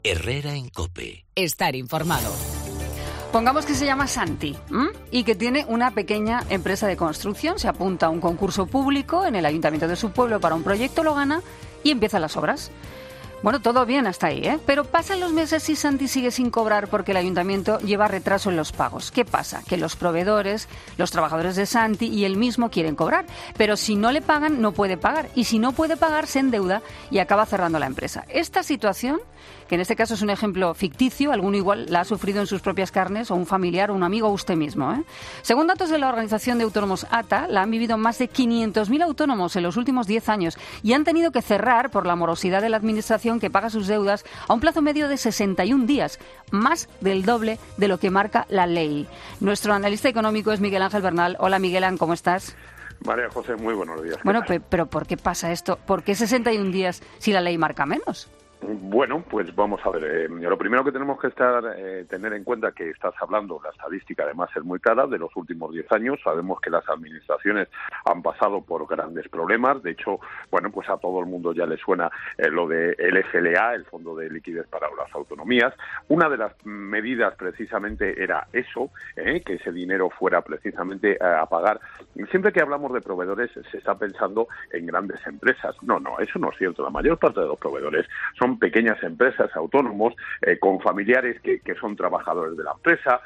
Herrera en COPE. Estar informado. Pongamos que se llama Santi y que tiene una pequeña empresa de construcción, se apunta a un concurso público en el ayuntamiento de su pueblo para un proyecto, lo gana y empiezan las obras. Bueno, todo bien hasta ahí, pero pasan los meses y Santi sigue sin cobrar porque el ayuntamiento lleva retraso en los pagos. ¿Qué pasa? Que los proveedores, los trabajadores de Santi y él mismo quieren cobrar, pero si no le pagan no puede pagar y si no puede pagar se endeuda y acaba cerrando la empresa. Esta situación, que en este caso es un ejemplo ficticio, alguno igual la ha sufrido en sus propias carnes o un familiar o un amigo o usted mismo. Según datos de la Organización de Autónomos ATA, la han vivido más de 500.000 autónomos en los últimos 10 años y han tenido que cerrar por la morosidad de la administración que paga sus deudas a un plazo medio de 61 días, más del doble de lo que marca la ley. Nuestro analista económico es Miguel Ángel Bernal. Hola, Miguel Ángel, ¿cómo estás? María José, muy buenos días. Bueno, pero ¿por qué pasa esto? ¿Por qué 61 días si la ley marca menos? Bueno, pues vamos a ver. Lo primero que tenemos que tener en cuenta que estás hablando, la estadística además es muy clara, de los últimos 10 años. Sabemos que las administraciones han pasado por grandes problemas. De hecho, bueno, pues a todo el mundo ya le suena lo de el FLA, el Fondo de Liquidez para las Autonomías. Una de las medidas precisamente era eso, que ese dinero fuera precisamente a pagar. Siempre que hablamos de proveedores se está pensando en grandes empresas. No, eso no es cierto. La mayor parte de los proveedores son pequeñas empresas, autónomos, con familiares que son trabajadores de la empresa,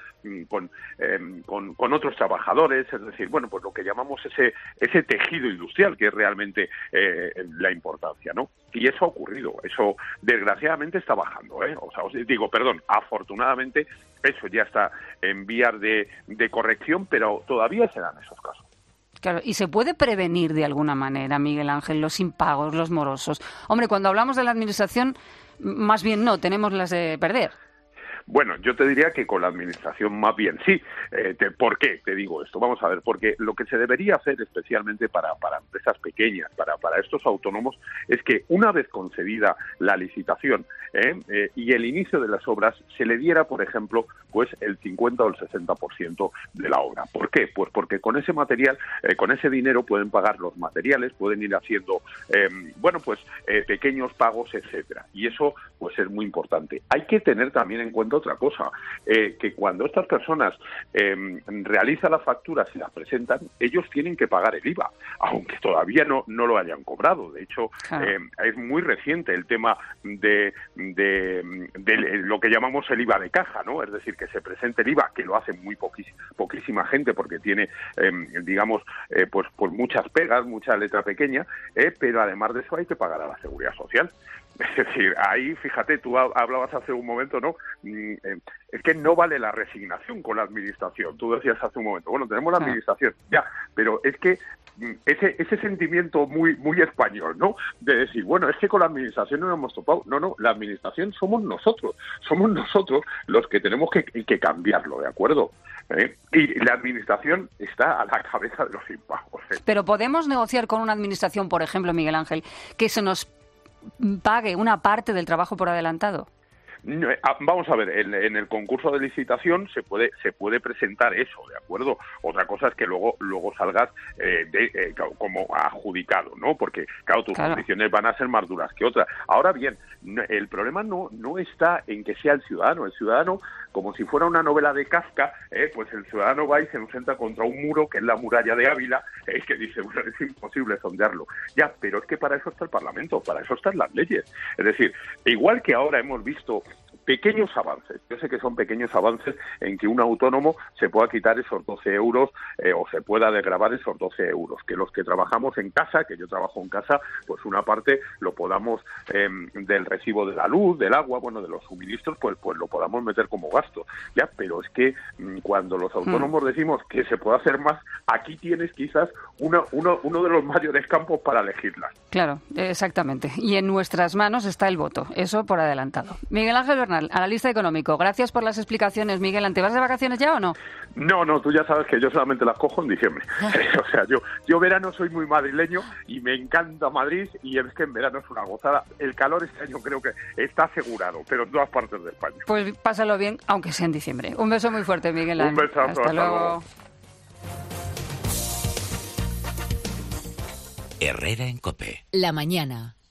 con otros trabajadores, es decir, bueno, pues lo que llamamos ese tejido industrial, que es realmente la importancia, ¿no? Y eso ha ocurrido, eso desgraciadamente está bajando, o sea, afortunadamente eso ya está en vías de corrección, pero todavía se dan esos casos. Claro, y se puede prevenir de alguna manera, Miguel Ángel, los impagos, los morosos. Hombre, cuando hablamos de la administración, más bien no, tenemos las de perder. Bueno, yo te diría que con la administración más bien sí. ¿Por qué te digo esto? Vamos a ver, porque lo que se debería hacer especialmente para empresas pequeñas, para estos autónomos, es que una vez concedida la licitación y el inicio de las obras, se le diera, por ejemplo, pues el 50 o el 60% de la obra. ¿Por qué? Pues porque con ese material, con ese dinero pueden pagar los materiales, pueden ir haciendo, pequeños pagos, etcétera. Y eso, pues es muy importante. Hay que tener también en cuenta otra cosa, que cuando estas personas realizan las facturas y las presentan, ellos tienen que pagar el IVA, aunque todavía no lo hayan cobrado. De hecho, claro, es muy reciente el tema de lo que llamamos el IVA de caja, ¿no? Es decir, que se presente el IVA, que lo hace muy poquísima gente porque tiene, pues muchas pegas, mucha letra pequeña, pero además de eso hay que pagar a la Seguridad Social. Es decir, ahí, fíjate, tú hablabas hace un momento, ¿no? Es que no vale la resignación con la administración. Tú decías hace un momento, bueno, tenemos la administración, ya, pero es que ese sentimiento muy español, ¿no? De decir, bueno, es que con la administración no nos hemos topado. No, la administración somos nosotros los que tenemos que cambiarlo, ¿de acuerdo? Y la administración está a la cabeza de los impagos. Pero podemos negociar con una administración, por ejemplo, Miguel Ángel, que se nos pague una parte del trabajo por adelantado. Vamos a ver, en el concurso de licitación se puede presentar eso, ¿de acuerdo? Otra cosa es que luego salgas como adjudicado, ¿no? Porque, claro, tus condiciones van a ser más duras que otras. Ahora bien, el problema no está en que sea el ciudadano. El ciudadano, como si fuera una novela de Kafka, pues el ciudadano va y se enfrenta contra un muro, que es la muralla de Ávila, que dice, bueno, es imposible sondearlo. Ya, pero es que para eso está el Parlamento, para eso están las leyes. Es decir, igual que ahora hemos visto pequeños avances. Yo sé que son pequeños avances en que un autónomo se pueda quitar esos 12 euros o se pueda desgravar esos 12 euros. Que los que trabajamos en casa, que yo trabajo en casa, pues una parte lo podamos del recibo de la luz, del agua, bueno, de los suministros, pues lo podamos meter como gasto. Ya, pero es que cuando los autónomos decimos que se puede hacer más, aquí tienes quizás uno de los mayores campos para elegirlas. Claro, exactamente. Y en nuestras manos está el voto. Eso por adelantado. Miguel Ángel Bernal, analista económico. Gracias por las explicaciones, Miguel. ¿Te vas de vacaciones ya o no? No, tú ya sabes que yo solamente las cojo en diciembre. O sea, yo verano soy muy madrileño y me encanta Madrid, y es que en verano es una gozada. El calor este año creo que está asegurado, pero en todas partes de España. Pues pásalo bien, aunque sea en diciembre. Un beso muy fuerte, Miguel Ángel. Un besazo, hasta luego. Herrera en COPE. La mañana.